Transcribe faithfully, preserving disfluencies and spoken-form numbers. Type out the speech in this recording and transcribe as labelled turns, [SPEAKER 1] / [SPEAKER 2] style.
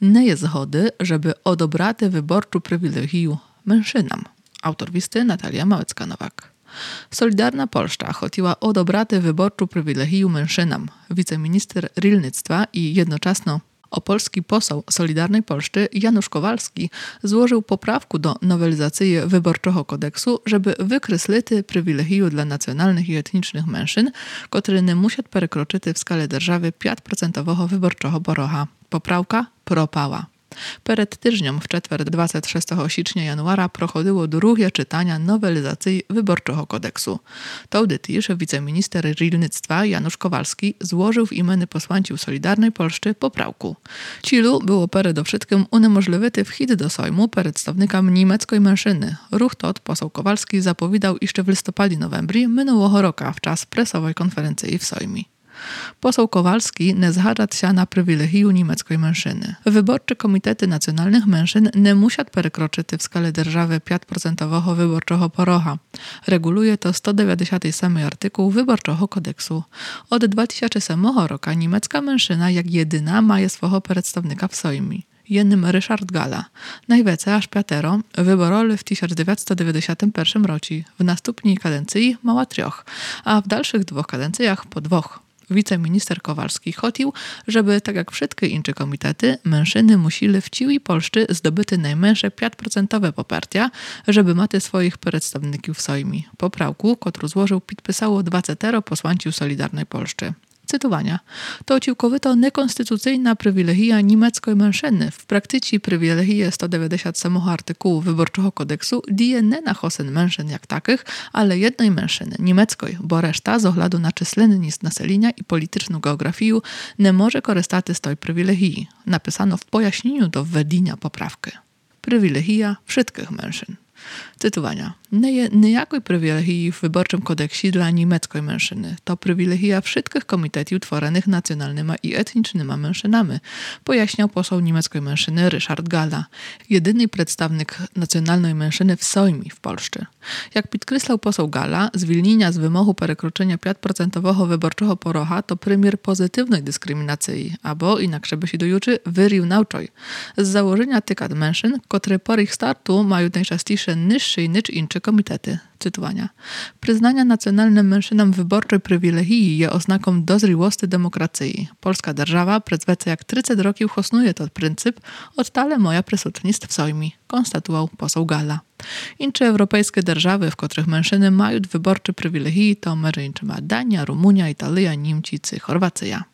[SPEAKER 1] nie jest zgody, żeby odobrate wyborczu prywilегiju mężczyznam. Autor listy Natalia Małecka-Nowak. Solidarna Polska chotiła odobrate wyborczu prywilегiju mężczyznam. Wiceminister rolnictwa i jednoczesno opolski poseł Solidarnej Polski Janusz Kowalski złożył poprawkę do nowelizacji wyborczego kodeksu, żeby wykreślić prywilегiju dla nacjonalnych i etnicznych mężczyzn, które nie muszą przekroczyć w skali держаwy pięć procent wyborczego porocha. Poprawka propała. Przed tygodniem w czwartek dwudziestego szóstego sierpnia januara prochodziło drugie czytanie nowelizacji wyborczego kodeksu. Wtedy też wiceminister rolnictwa Janusz Kowalski złożył w imieniu posłańców Solidarnej Polski poprawkę. Cielu było przede wszystkim uniemożliwić wchód do Sejmu przedstawnikom niemieckiej mężczyzny. Ruch tot poseł Kowalski zapowiadał jeszcze w listopadzie-novembrie minionego roku w czas prasowej konferencji w Sejmie. Poseł Kowalski nie zgadza się na prywilегiju niemieckiej mężczyzny. Wyborcze komitety nacjonalnych mężczyzn nie muszą przekroczyć w skali держаwy pięć procent wyborczego porocha. Reguluje to sto dziewięćdziesiąty ósmy artykuł wyborczego kodeksu. Od dwa tysiące ósmego roku niemiecka mężczyzna jak jedyna ma swojego przedstawnika w Sejmie. Jednym Ryszard Galla. Najwięcej aż piętero wyboroli w tysiąc dziewięćset dziewięćdziesiątym pierwszym roku. W następnej kadencji mała troch, a w dalszych dwóch kadencjach po dwóch. Wiceminister Kowalski chodził, żeby, tak jak wszystkie inne komitety, mężczyzny musieli w całej Polsce zdobyć najmniejsze pięć procent poparcia, żeby mać swoich przedstawników w Sejmie. Poprawkę, którą złożył, podpisało dwadzieścia posłańców Solidarnej Polski. Cytowania. To całkowito niekonstytucyjna prywilегija niemieckiej mężczyzny. W praktyce prywilегije sto dziewięćdziesiątego ósmego artykułu wyborczego kodeksu dzieje nie na hosen mężczyzn jak takich, ale jednej mężczyzny, niemieckiej, bo reszta z oglądu na czyslenność naselenia i polityczną geografię nie może korzystać z tej prywilегii. Napisano w pojaśnieniu do wwedienia poprawki. Prywilегija wszystkich mężczyzn. Cytowania. Nie jest nijakiej prywilегii w wyborczym kodeksie dla niemieckiej mężczyzny. To prywilегija wszystkich komitetów tworzonych nacjonalnymi i etnicznymi mężczyznami, pojaśniał poseł niemieckiej mężczyzny Ryszard Galla, jedyny przedstawnik nacjonalnej mężczyzny w Sejmie w Polsce. Jak podkreślał poseł Galla, zwolnienia z wymogu przekroczenia pięć procent wyborczego porocha to premier pozytywnej dyskryminacji, albo inaczej by się dojuczy wyrównawczej. Z założenia tykat mężczyzn, które po ich startu mają najczęściej niższy niż inne komitety. Cytowania. Przyznania nacjonalnym mężczyznom wyborczej prywilегii jest oznaką dozryłości demokracji. Polska держава przez więcej jak trzydzieści roków hosnuje ten pryncyp, odtale moja prysutnictw w Sejmie, konstatuował poseł Galla. Inne europejskie держаwy, w których mężczyzny mają wyborcze prywilегii, to Dania, Rumunia, Italia, Niemcy czy Chorwacja.